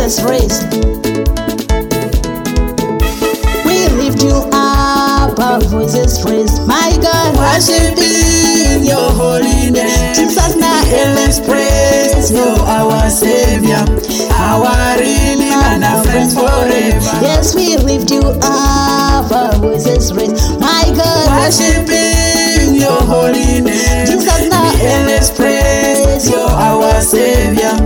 voices raised. We lift you up, our voices raised. My God, Worshiping your holy name. Jesus na Let's praise you, our Savior, our Redeemer, and our friends forever. yes, we lift you up, our voices raised. My God, Worshiping your holy name. Jesus na Let's praise you, our Savior,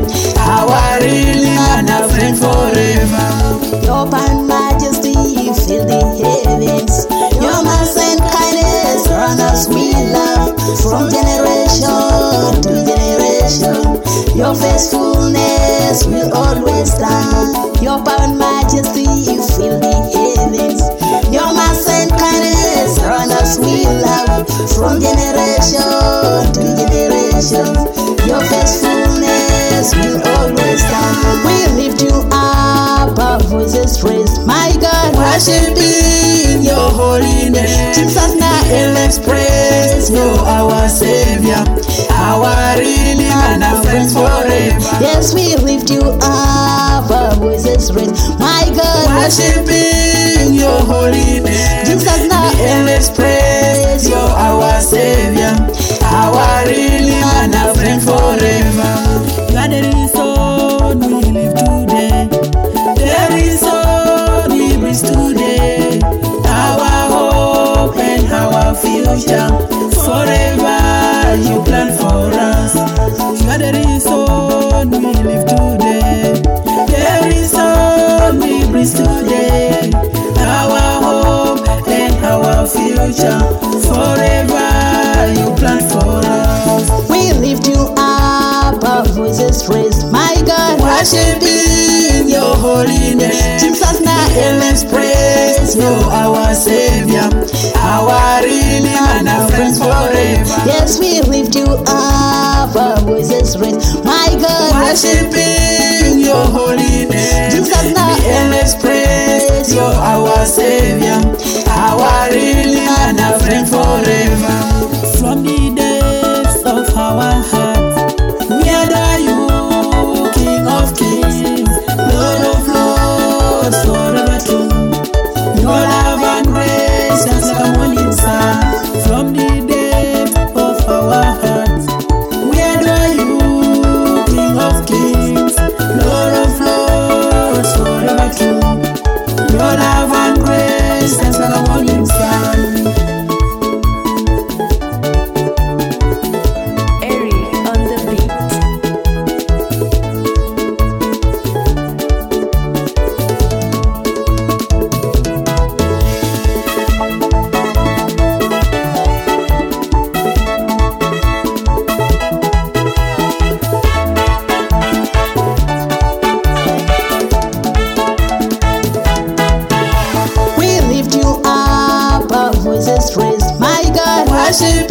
our Redeemer, and our friend forever. your power and majesty fill the heavens. Your mercy and kindness run us with love from generation to generation. Your faithfulness will always stand. Your power and majesty fill the heavens. Your mercy and kindness run us with love from generation to generation. Your faithfulness will always stand. We lift you up, our voices raised. My God, Worshiping your holy name. Jesus na Let's praise you, our Savior, our Redeemer, and our friends forever. yes, we lift you up, our voices raised. My God, Worshiping your holy name. Jesus na Let's praise you, our Savior, our Redeemer, and our friend forever. You are the reason we live today. The reason we breathe today. Our hope and our future. Forever you plan for us. You are the reason we live today. The reason we breathe today. Our hope and our future. Forever you plan for us. we lift you up, our voices raised. My God, Worshiping your holy name. Jesus na Let's praise you, our Savior, our Redeemer, and our friends forever. yes, we lift you up, our voices raised. My God, Worshiping your holy name. Jesus na Let's praise you, our Savior, our Redeemer, and our friend forever. From the depths of our hearts, we adore you, King of Kings, Lord of Lords, forever true. Your love and grace as a morning sun. From the depths of our hearts, we adore you, King of Kings, Lord of Lords, forever true. Your love and grace as a morning sun. Airy on the beat. we lift you up, our voices raised. My God, Worship